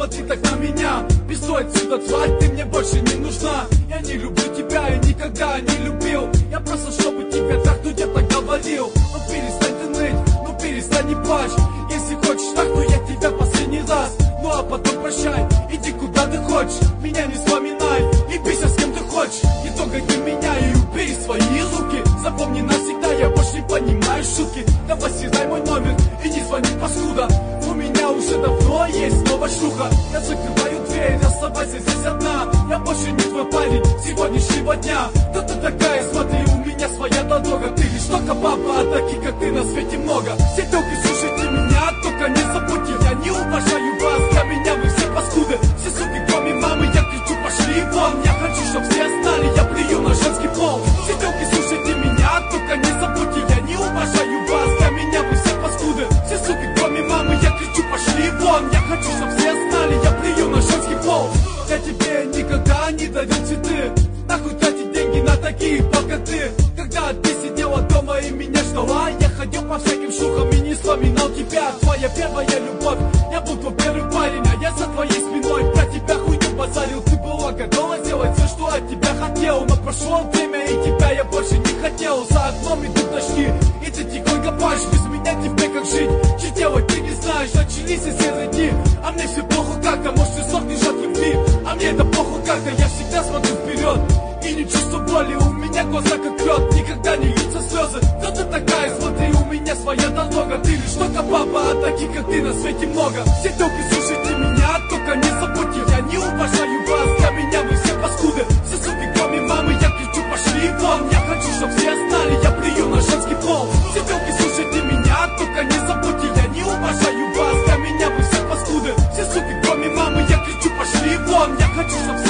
смотри так на меня. Пиздой отсюда, тварь, ты мне больше не нужна. Я не люблю тебя и никогда не любил. Я просто, чтобы тебя трахнуть, я так говорил. Ну перестань ты ныть, ну перестань не плачь. Если хочешь так, то я тебя последний раз. Ну а потом прощай, иди куда ты хочешь. Меня не вспоминай и бейся с кем ты хочешь. Не трогай ты меня и убери свои руки. Запомни навсегда, я больше не понимаю шутки. Давай съездай мой номер и не звони, паскуда. У меня уже давно есть новая шлюха. Я закрываю дверь, оставайся здесь одна. Я больше не твой парень сегодняшнего дня. Да ты такая, смотри, у меня своя дорога. Ты лишь только баба, а таких как ты на свете много. Все телки, слушайте меня, только не забудьте. Я не уважаю вас, для меня вы все паскуды. Все суки, кроме мамы, я кричу, пошли вон. Я хочу, чтоб все знали, я плюю на женский пол. Все телки, слушайте меня, только не забудьте. Я не уважаю вас, для меня вы все паскуды. Все суки, кроме мамы, я кричу, пошли вон. Я хочу, чтоб все знали, я плюю на женский пол. Я тебе никогда не дарил цветы. Нахуй тратить деньги на таких, пока ты. Когда ты сидела дома и меня ждала, я ходил по всяким шлюхам и не вспоминал тебя. Твоя первая любовь, я был твой первый парень, а я за твоей спиной про тебя хуйню базарил. Ты была готова сделать все, что от тебя хотел. Но прошло время и тебя я больше не хотел. За окном идут дожди, и ты тихонько плачешь. Без меня тебе как жить, что делать ты не знаешь. Начались и серые дни, а мне все плохо как-то. Может ты сохнешь от любви, а мне это похуй как-то. Я всегда смотрю вперед и не чувствую боли. У меня глаза как лед, никогда не льются слезы. Кто ты такая, смотри, у меня своя дорога. Ты лишь только баба, а таких как ты на свете много. Все телки, слушайте меня, только не забудьте. Я не уважаю вас, для меня вы все паскуды. Все суки, кроме мамы, я кричу, пошли вон. Я хочу, чтоб все знали, я плюю на женский пол. Все телки, слушайте меня, только не забудьте. Я не уважаю вас, для меня вы все паскуды. Все суки, кроме мамы, я кричу, пошли вон. Я хочу, чтоб все